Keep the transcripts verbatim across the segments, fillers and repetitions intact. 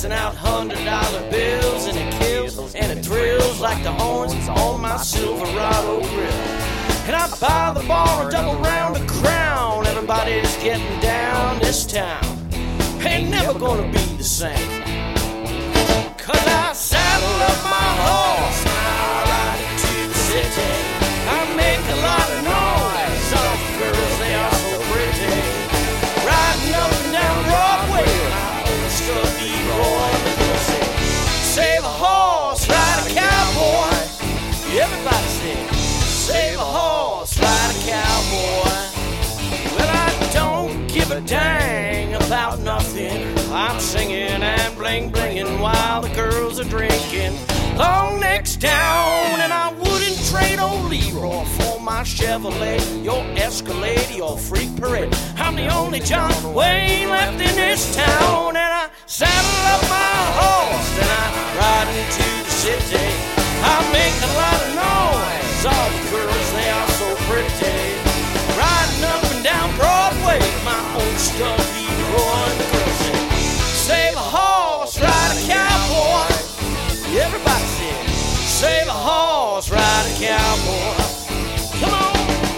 passing out hundred dollar bills, and it kills and it thrills like the horns on my Silverado grill. And I buy the bar a double round of Crown. Everybody's getting down. This town ain't never gonna be the same. Cause I saddle up my horse and I ride into the city. I make a lot of noise. All the girls, they are so pretty. Riding up and down Broadway, I own a Stubby Roy. Save a horse, ride a cowboy. Everybody say, save a horse, ride a cowboy. Well, I don't give a dang about nothing. I'm singing and bling blinging while the girls are drinking. Long necks down, and I wouldn't trade old Leroy for my Chevrolet, your Escalade, your Freak Parade. I'm the only John Wayne left in this town, and I saddle up my horse and I ride into the city. I make a lot of noise. All the girls, they are so pretty. Riding up and down Broadway, my old Stubby Roy. And the girls say, save a horse, ride a cowboy. Everybody said, save a horse, ride a cowboy. Come on.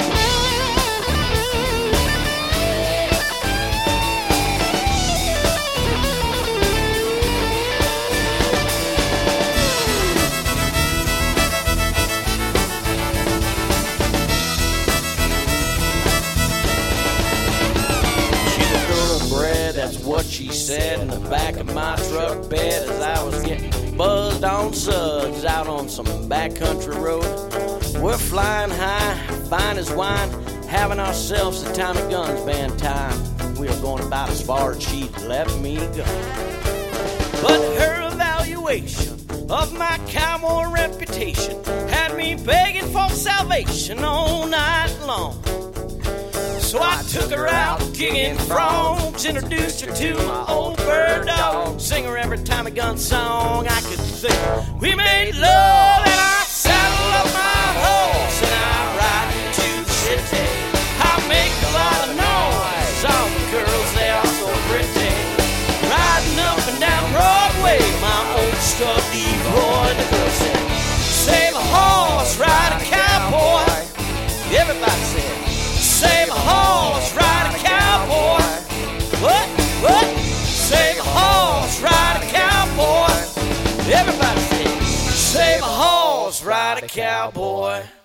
That's what she said in the back of my truck bed as I was getting buzzed on suds out on some backcountry road. We're flying high, fine as wine, having ourselves the Tommy Guns band time. We are going about as far as she'd let me go. But her evaluation of my cowboy reputation had me begging for salvation all night long. So I took her out, kicking frogs, introduced her to my old bird dog. Sing her every Tommy Gun song I could sing. We made love and I saddle up my horse and I ride into the city. I make a lot of noise. All the girls, they are so pretty. Riding up and down Broadway, my old Stubby Roy. The girls said, save a horse, ride a cowboy. Everybody said, save a horse, ride a cowboy. What? What? Save a horse, ride a cowboy. Everybody say, save a horse, ride a cowboy.